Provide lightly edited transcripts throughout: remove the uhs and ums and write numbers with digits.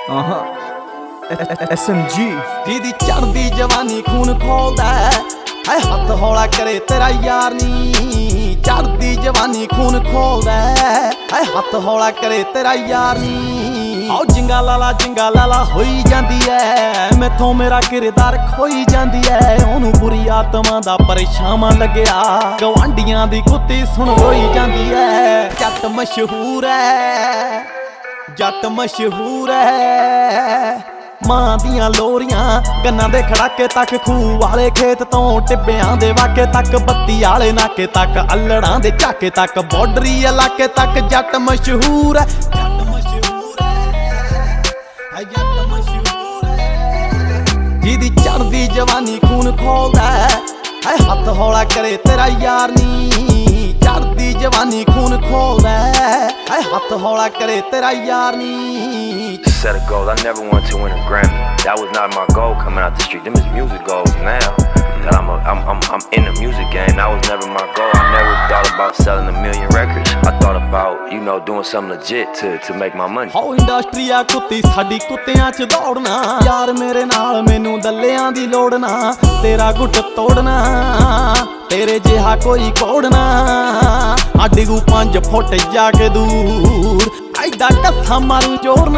SMG ਜਿਹਦੀ ਚੜਦੀ ਜਵਾਨੀ ਖੂਨ ਖੋਲਦਾ ਹੈ ਹੱਥ ਹੌਲਾ ਕਰੇ ਤੇਰਾ ਯਾਰ ਨੀ ਚੜਦੀ ਜਵਾਨੀ ਖੂਨ ਖੋਲਦਾ ਹੈ ਹੱਥ ਹੌਲਾ ਕਰੇ ਤੇਰਾ ਯਾਰ ਨੀ ਆਓ ਜਿੰਗਾ ਲਾਲਾ ਹੋਈ ਜਾਂਦੀ ਐ ਮੈਥੋਂ ਮੇਰਾ ਕਿਰਦਾਰ ਖੋਈ ਜਾਂਦੀ ਐ ਉਹਨੂੰ ਬੁਰੀ ਆਤਮਾ ਦਾ ਪਰੇਸ਼ਾਨ ਲੱਗਿਆ ਗਵਾਂਢੀਆਂ ਦੀ ਕੁੱਤੀ ਸੁਣ ਰੋਈ ਜਾਂਦੀ ਐ ਜੱਟ ਮਸ਼ਹੂਰ ਐ ਜੱਟ ਮਸ਼ਹੂਰ ਐ ਮਾਂ ਦੀਆਂ ਲੋਰੀਆਂ ਗੰਨਾਂ ਦੇ ਖੜਾਕੇ ਤੱਕ ਖੂਹ ਵਾਲੇ ਖੇਤ ਤੋਂ ਟਿੱਬਿਆਂ ਦੇ ਵਾਕੇ ਤੱਕ ਬੱਤੀ ਵਾਲੇ ਨਾਕੇ ਤੱਕ ਅਲੜਾਂ ਦੇ ਝਾਕੇ ਤੱਕ ਬਾਰਡਰੀ ਇਲਾਕੇ ਤੱਕ ਜੱਟ ਮਸ਼ਹੂਰ ਐ ਜੱਟ ਮਸ਼ਹੂਰ ਐ ਜੱਟ ਮਸ਼ਹੂਰ ਐ ਜਿਹਦੀ ਚੜਦੀ ਜਵਾਨੀ ਖੂਨ ਖੋਲਦਾ ਹੈ ਹੱਥ ਹੌਲਾ ਕਰੇ ਤੇਰਾ ਯਾਰ ਨੀ ਚੜਦੀ ਜਵਾਨੀ ਖੂਨ ਖੋਲਦਾ ਹੈ ਹੱਥ ਹੌਲਾ ਕਰੇ ਤੇਰਾ ਯਾਰ ਨੀ Set of goals. I never wanted to win a Grammy. That was not my goal coming out the street. Them is music goals now. That I'm in the music game. That was never my goal. I never thought about selling 1 million records. I thought about, you know, doing something legit to make my money. ਹੋ industry ਆ ਕੁੱਤੀ ਸਾਡੀ ਕੁੱਤਿਆਂ 'ਚ ਦੌੜਨਾ ਯਾਰ ਮੇਰੇ ਨਾਲ ਮੈਨੂੰ ਦੱਲਿਆਂ ਦੀ ਲੋੜ ਨਾ ਤੇਰਾ ਗੁੱਟ ਤੋੜਨਾ ਤੇਰੇ ਜਿਹਾ ਕੋਈ ਕੋੜਨਾ ਡਿਗੂ 5 ਫੁੱਟ ਜਾ ਕੇ ਦੂਰ ਐਡਾ ਕੱਥਾ ਮਾਰੂ ਚੋਰਨਾ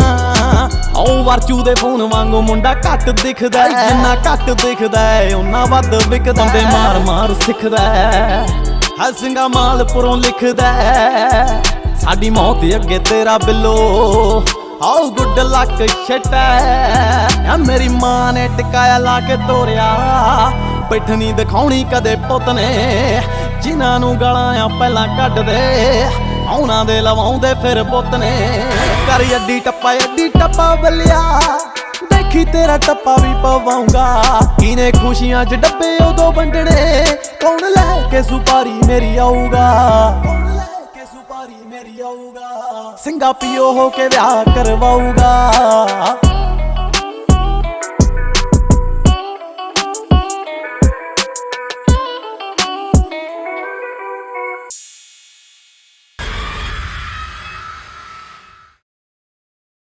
ਆਉ ਵਰਚੂ ਦੇ ਫੋਨ ਵਾਂਗੂ ਮੁੰਡਾ ਘੱਟ ਦਿਖਦਾ ਜਿੰਨਾ ਘੱਟ ਦਿਖਦਾ ਉਹਨਾਂ ਵੱਧ ਵਿਕਦਾ ਤੇ ਮਾਰ ਸਿੱਖਦਾ ਹਸਿੰਗਾ ਮਾਲਪੁਰੋਂ ਲਿਖਦਾ ਸਾਡੀ ਮੌਤ ਅੱਗੇ ਤੇਰਾ ਬਿੱਲੋ ਆਉ ਗੁੱਡ ਲੱਕ ਛਟਾ ਆ ਮੇਰੀ ਮਾਂ ਨੇ ਟਿਕਾਇਆ ਲਾ ਕੇ ਤੋਰਿਆ ਪਿੱਠ ਨਹੀਂ ਦਿਖਾਉਣੀ ਕਦੇ ਪੁੱਤ ਨੇ ਜਿਨ੍ਹਾਂ ਨੂੰ ਗਾਲਾਂ ਆ ਪਹਿਲਾਂ ਕੱਢਦੇ ਉਹਨਾਂ ਦੇ ਲਵਾਉਂਦੇ ਫਿਰ ਪੁੱਤ ਨੇ ਕਰ ਅੱਡੀ ਟੱਪਾ ਬੱਲਿਆ ਦੇਖੀ ਤੇਰਾ ਟੱਪਾ ਵੀ ਪਵਾਉਂਗਾ ਕਿਨੇ ਖੁਸ਼ੀਆਂ 'ਚ ਡੱਬੇ ਉਦੋਂ ਵੰਡਣੇ ਕੌਣ ਲੈ ਕੇ ਸੁਪਾਰੀ ਮੇਰੀ ਆਊਗਾ ਸਿੰਘਾ ਪੀਓ ਹੋ ਕੇ ਵਿਆਹ ਕਰਵਾਊਗਾ